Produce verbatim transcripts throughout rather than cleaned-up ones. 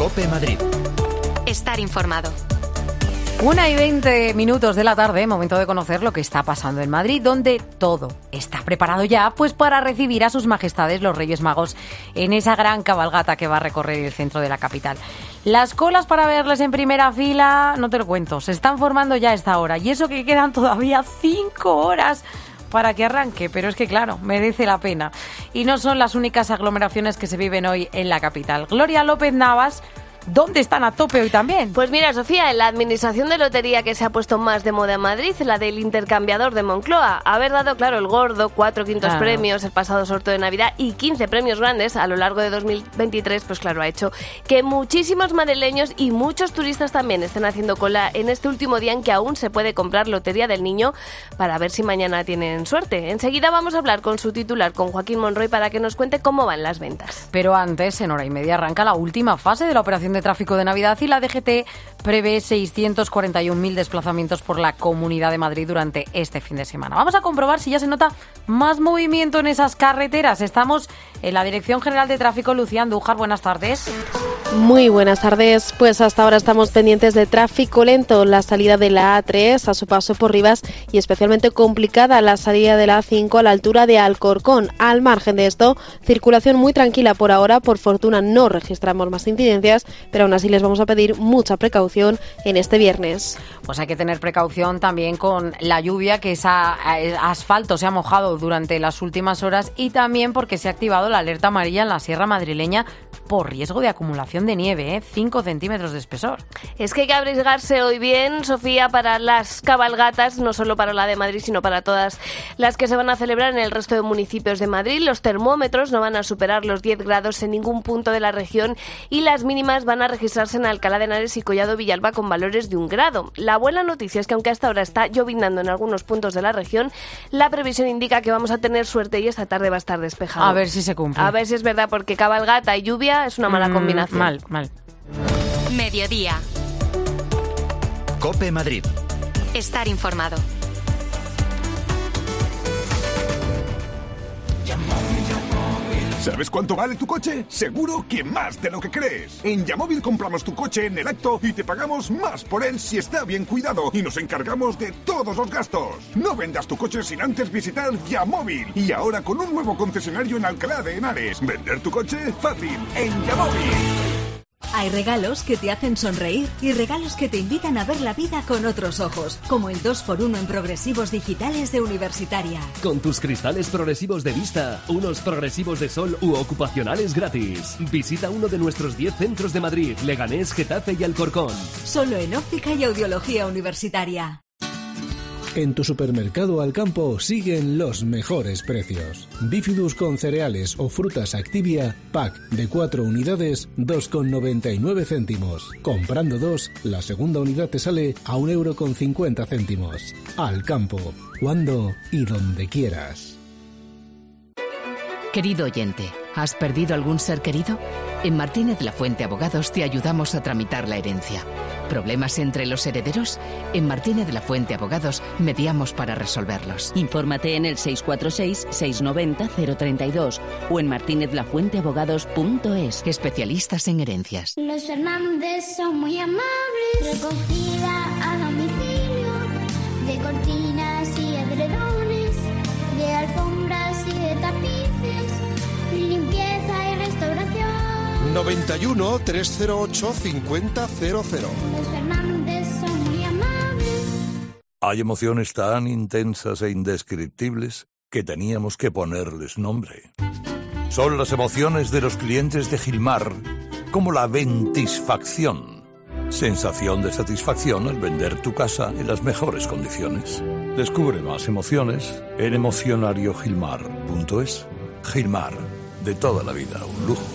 COPE Madrid. Estar informado. Una y veinte minutos de la tarde, momento de conocer lo que está pasando en Madrid, donde todo está preparado ya pues para recibir a sus majestades los Reyes Magos en esa gran cabalgata que va a recorrer el centro de la capital. Las colas para verles en primera fila, no te lo cuento, se están formando ya a esta hora, y eso que quedan todavía cinco horas para que arranque, pero es que claro, merece la pena. Y no son las únicas aglomeraciones que se viven hoy en la capital. Gloria López Navas, ¿dónde están a tope hoy también? Pues mira, Sofía, en la administración de lotería que se ha puesto más de moda en Madrid, la del intercambiador de Moncloa, haber dado, claro, el gordo, cuatro quintos Claro. premios, el pasado sorteo de Navidad y quince premios grandes a lo largo de dos mil veintitrés, pues claro, ha hecho que muchísimos madrileños y muchos turistas también estén haciendo cola en este último día en que aún se puede comprar Lotería del Niño para ver si mañana tienen suerte. Enseguida vamos a hablar con su titular, con Joaquín Monroy, para que nos cuente cómo van las ventas. Pero antes, en hora y media, arranca la última fase de la operación de tráfico de Navidad y la D G T prevé seiscientos cuarenta y un mil desplazamientos por la Comunidad de Madrid durante este fin de semana. Vamos a comprobar si ya se nota más movimiento en esas carreteras. Estamos en la Dirección General de Tráfico. Lucía Andújar, buenas tardes. Muy buenas tardes. Pues hasta ahora estamos pendientes de tráfico lento. La salida de la A tres a su paso por Rivas y especialmente complicada la salida de la A cinco a la altura de Alcorcón. Al margen de esto, circulación muy tranquila por ahora. Por fortuna no registramos más incidencias, pero aún así les vamos a pedir mucha precaución en este viernes. Pues hay que tener precaución también con la lluvia, que ese asfalto se ha mojado durante las últimas horas, y también porque se ha activado la alerta amarilla en la Sierra Madrileña por riesgo de acumulación de nieve, ¿eh? cinco centímetros de espesor. Es que hay que abrigarse hoy bien, Sofía, para las cabalgatas, no solo para la de Madrid, sino para todas las que se van a celebrar en el resto de municipios de Madrid. Los termómetros no van a superar los diez grados en ningún punto de la región y las mínimas van a registrarse en Alcalá de Henares y Collado Villalba con valores de un grado. La buena noticia es que aunque hasta ahora está llovinando en algunos puntos de la región, la previsión indica que vamos a tener suerte y esta tarde va a estar despejado. A ver si se cumple. A ver si es verdad, porque cabalgata y lluvia es una mala Mm, combinación. Mal, mal. Mediodía. COPE Madrid. Estar informado. ¿Sabes cuánto vale tu coche? Seguro que más de lo que crees. En Yamóvil compramos tu coche en el acto y te pagamos más por él si está bien cuidado y nos encargamos de todos los gastos. No vendas tu coche sin antes visitar Yamóvil. Y ahora con un nuevo concesionario en Alcalá de Henares. Vender tu coche fácil en Yamóvil. Hay regalos que te hacen sonreír y regalos que te invitan a ver la vida con otros ojos, como el dos por uno en progresivos digitales de Universitaria. Con tus cristales progresivos de vista, unos progresivos de sol u ocupacionales gratis. Visita uno de nuestros diez centros de Madrid, Leganés, Getafe y Alcorcón. Solo en Óptica y Audiología Universitaria. En tu supermercado Alcampo siguen los mejores precios. Bifidus con cereales o frutas Activia, pack de cuatro unidades, dos con noventa y nueve céntimos. Comprando dos, la segunda unidad te sale a un euro con cincuenta céntimos. Alcampo, cuando y donde quieras. Querido oyente, ¿has perdido algún ser querido? En Martínez La Fuente Abogados te ayudamos a tramitar la herencia. ¿Problemas entre los herederos? En Martínez La Fuente Abogados mediamos para resolverlos. Infórmate en el seis cuatro seis, seis nueve cero, cero tres dos o en martinez la fuente abogados punto es. Especialistas en herencias. Los Fernández son muy amables. Recogida a domicilio de cortinas y edredones, de alfombras y de tapices, limpieza y restauración. noventa y uno, trescientos ocho, cincuenta cero cero. Los Fernández son muy amables. Hay emociones tan intensas e indescriptibles que teníamos que ponerles nombre. Son las emociones de los clientes de Gilmar, como la ventisfacción. Sensación de satisfacción al vender tu casa en las mejores condiciones. Descubre más emociones en emocionario gilmar punto es. Gilmar, de toda la vida, un lujo.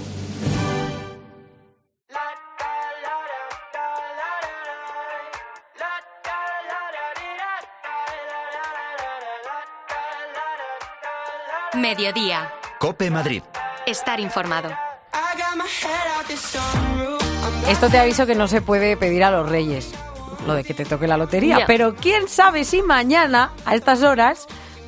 Mediodía. COPE Madrid. Estar informado. Esto te aviso que no se puede pedir a los reyes, lo de que te toque la lotería. Ya. Pero quién sabe si mañana, a estas horas,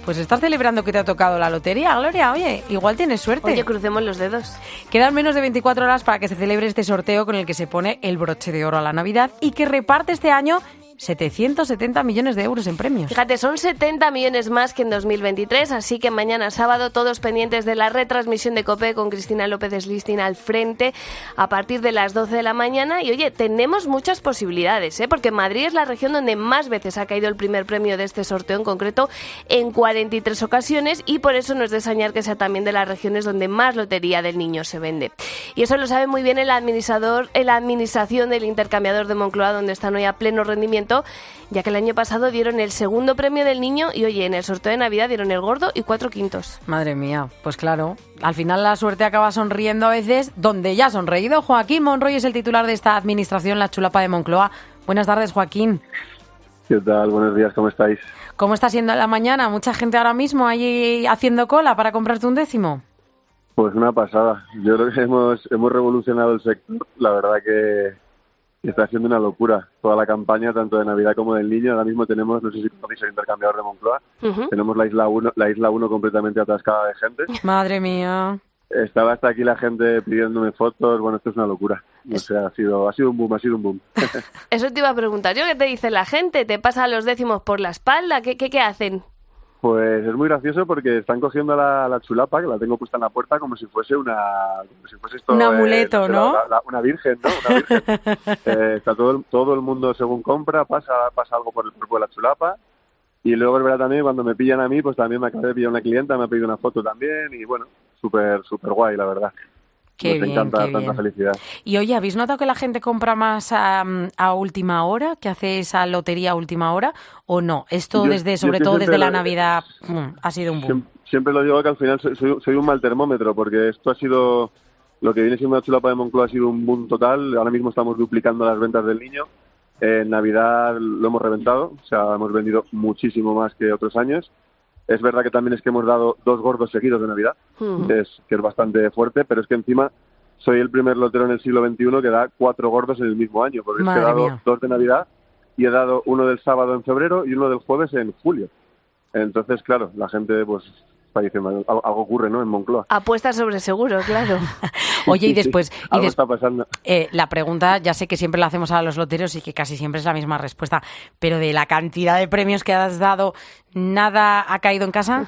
pues estás celebrando que te ha tocado la lotería, Gloria. Oye, igual tienes suerte. Oye, crucemos los dedos. Quedan menos de veinticuatro horas para que se celebre este sorteo con el que se pone el broche de oro a la Navidad y que reparte este año setecientos setenta millones de euros en premios. Fíjate, son setenta millones más que en dos mil veintitrés, así que mañana sábado todos pendientes de la retransmisión de COPE con Cristina López Slistin al frente a partir de las doce de la mañana. Y oye, tenemos muchas posibilidades, ¿eh? Porque Madrid es la región donde más veces ha caído el primer premio de este sorteo, en concreto en cuarenta y tres ocasiones, y por eso no es de extrañar que sea también de las regiones donde más lotería del niño se vende. Y eso lo sabe muy bien el administrador, en la administración del intercambiador de Moncloa, donde están hoy a pleno rendimiento, ya que el año pasado dieron el segundo premio del niño y, oye, en el sorteo de Navidad dieron el gordo y cuatro quintos. Madre mía, pues claro, al final la suerte acaba sonriendo a veces donde ya ha sonreído. Joaquín Monroy es el titular de esta administración, la Chulapa de Moncloa. Buenas tardes, Joaquín. ¿Qué tal? Buenos días, ¿cómo estáis? ¿Cómo está siendo la mañana? ¿Mucha gente ahora mismo allí haciendo cola para comprarte un décimo? Pues una pasada. Yo creo que hemos, hemos revolucionado el sector. La verdad que está haciendo una locura toda la campaña, tanto de Navidad como del niño. Ahora mismo tenemos, no sé si conocéis el intercambiador de Moncloa, uh-huh. tenemos la isla uno, la isla uno completamente atascada de gente. Madre mía. Estaba hasta aquí la gente pidiéndome fotos. Bueno, esto es una locura. O sea, ha sido, ha sido un boom, ha sido un boom. Eso te iba a preguntar yo, ¿qué te dice la gente? ¿Te pasan los décimos por la espalda? ¿Qué, qué, qué hacen? Pues es muy gracioso porque están cogiendo la, la chulapa, que la tengo puesta en la puerta, como si fuese una... Como si fuese esto, un amuleto, eh, ¿no? La, la, una virgen, ¿no? Una virgen. eh, está todo el, todo el mundo, según compra, pasa pasa algo por el cuerpo de la chulapa. Y luego es verdad también, cuando me pillan a mí, pues también me acaba de pillar una clienta, me ha pedido una foto también. Y bueno, súper, súper guay, la verdad. Qué Nos bien, encanta qué tanta bien. felicidad. Y oye, ¿habéis notado que la gente compra más a, a última hora, que hace esa lotería a última hora, o no? Esto Yo- desde, sobre yo todo siempre desde la lo- Navidad, mm, ha sido un boom. Siem- Siempre lo digo que al final soy, soy, soy un mal termómetro, porque esto ha sido, lo que viene siendo la chulapa de Moncloa ha sido un boom total. Ahora mismo estamos duplicando las ventas del niño. En Navidad lo hemos reventado, o sea, hemos vendido muchísimo más que otros años. Es verdad que también es que hemos dado dos gordos seguidos de Navidad, Hmm. que, es, que es bastante fuerte, pero es que encima soy el primer lotero en el siglo veintiuno que da cuatro gordos en el mismo año, porque Madre es que he dado mía. dos de Navidad y he dado uno del sábado en febrero y uno del jueves en julio. Entonces, claro, la gente pues está diciendo, algo, algo ocurre, ¿no?, en Moncloa. Apuesta sobre seguro, claro. Oye, y después, y algo des- está pasando. eh, la pregunta, ya sé que siempre la hacemos a los loteros y que casi siempre es la misma respuesta, pero de la cantidad de premios que has dado, ¿nada ha caído en casa?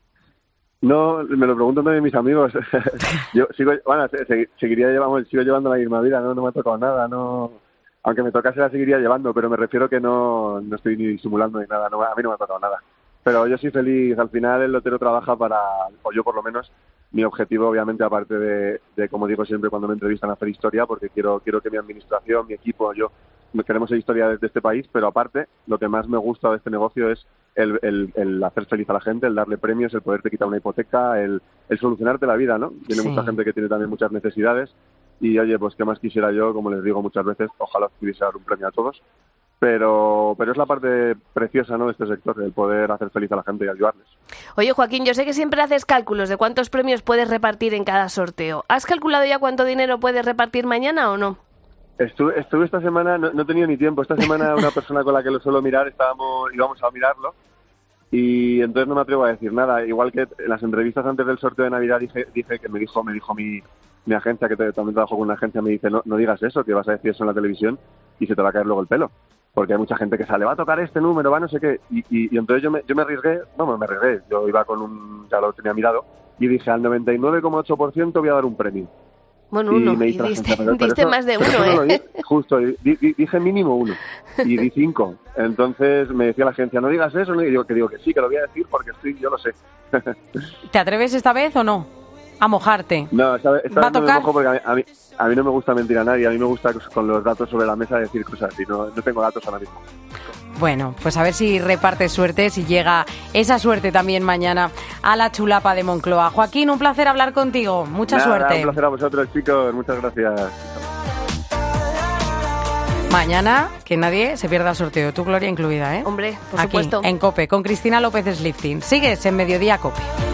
No, me lo preguntan también mis amigos. Yo sigo, bueno, se- se- seguiría llevando, sigo llevando la misma vida, no, no me ha tocado nada, no. Aunque me tocase la seguiría llevando, pero me refiero que no, no estoy ni simulando ni nada, no, a mí no me ha tocado nada. Pero yo soy feliz, al final el lotero trabaja para, o yo por lo menos, mi objetivo obviamente aparte de, de como digo siempre cuando me entrevistan, hacer historia, porque quiero, quiero que mi administración, mi equipo, yo, queremos hacer historia de, de este país, pero aparte lo que más me gusta de este negocio es el, el, el hacer feliz a la gente, el darle premios, el poderte quitar una hipoteca, el, el solucionarte la vida, ¿no? Tiene Sí. mucha gente que tiene también muchas necesidades y oye, pues qué más quisiera yo, como les digo muchas veces, ojalá pudiese dar un premio a todos, pero pero es la parte preciosa, ¿no?, de este sector, el poder hacer feliz a la gente y ayudarles. Oye, Joaquín, yo sé que siempre haces cálculos de cuántos premios puedes repartir en cada sorteo. ¿Has calculado ya cuánto dinero puedes repartir mañana o no? Estuve, estuve esta semana, no, no he tenido ni tiempo, esta semana una persona con la que lo suelo mirar, estábamos íbamos a mirarlo y entonces no me atrevo a decir nada. Igual que en las entrevistas antes del sorteo de Navidad dije, dije que me dijo me dijo mi, mi agencia, que te- también trabajo con una agencia, me dice no, no digas eso, que vas a decir eso en la televisión y se te va a caer luego el pelo. Porque hay mucha gente que sale, va a tocar este número, va no sé qué. Y, y, y entonces yo me, yo me arriesgué, vamos, me arriesgué, yo iba con un, ya lo tenía mirado, y dije al noventa y nueve coma ocho por ciento voy a dar un premio. Bueno, Y uno. me Y dice la diste, gente, pero- pero diste eso- más de pero uno, eso no lo ¿eh? di- Justo, di- di- dije mínimo uno y di cinco. Entonces me decía la agencia, no digas eso, ¿no? Y digo que digo que sí, que lo voy a decir porque estoy, yo lo sé. ¿Te atreves esta vez o no a mojarte? No, esta vez, esta ¿Va a vez no me tocar? mojo porque a mí, a, mí, a mí no me gusta mentir a nadie, a mí me gusta con los datos sobre la mesa decir cosas y no, no tengo datos ahora mismo. Bueno, pues a ver si repartes suerte, si llega esa suerte también mañana a la Chulapa de Moncloa. Joaquín, un placer hablar contigo. Mucha Nada, suerte. Un placer a vosotros, chicos, muchas gracias. Mañana, que nadie se pierda el sorteo, tu Gloria incluida, ¿eh? Hombre, por Aquí, supuesto. en COPE, con Cristina López Slistin. Sigues en Mediodía COPE.